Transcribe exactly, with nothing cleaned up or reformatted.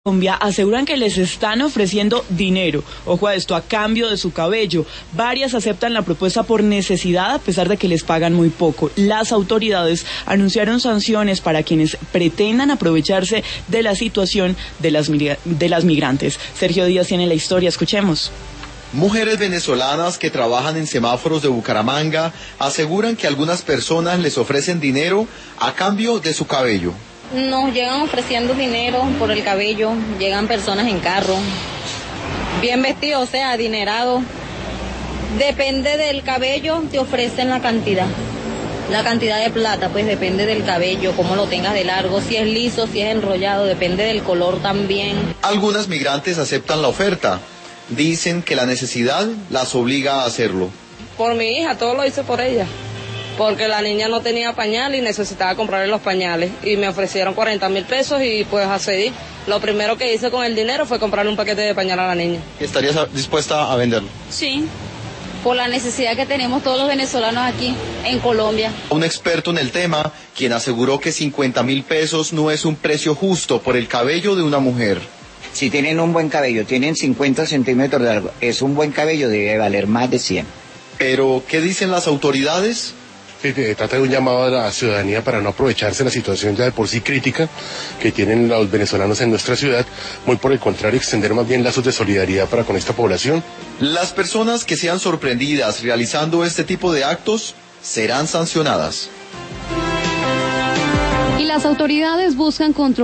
Colombia aseguran que les están ofreciendo dinero, ojo a esto, a cambio de su cabello. Varias aceptan la propuesta por necesidad a pesar de que les pagan muy poco. Las autoridades anunciaron sanciones para quienes pretendan aprovecharse de la situación de las, de las migrantes. Sergio Díaz tiene la historia, escuchemos. Mujeres venezolanas que trabajan en semáforos de Bucaramanga aseguran que algunas personas les ofrecen dinero a cambio de su cabello. Nos llegan ofreciendo dinero por el cabello, llegan personas en carro, bien vestidos, o sea, adinerados. Depende del cabello, te ofrecen la cantidad. La cantidad de plata, pues depende del cabello, cómo lo tengas de largo, si es liso, si es enrollado, depende del color también. Algunas migrantes aceptan la oferta. Dicen que la necesidad las obliga a hacerlo. Por mi hija, todo lo hice por ella. Porque la niña no tenía pañales y necesitaba comprarle los pañales. Y me ofrecieron cuarenta mil pesos y pues accedí. Lo primero que hice con el dinero fue comprarle un paquete de pañal a la niña. ¿Estarías dispuesta a venderlo? Sí, por la necesidad que tenemos todos los venezolanos aquí en Colombia. Un experto en el tema, quien aseguró que cincuenta mil pesos no es un precio justo por el cabello de una mujer. Si tienen un buen cabello, tienen cincuenta centímetros de largo, es un buen cabello, debe valer más de cien. Pero, ¿qué dicen las autoridades? Sí, trata de un llamado a la ciudadanía para no aprovecharse de la situación ya de por sí crítica que tienen los venezolanos en nuestra ciudad, muy por el contrario, extender más bien lazos de solidaridad para con esta población. Las personas que sean sorprendidas realizando este tipo de actos serán sancionadas. Y las autoridades buscan controlar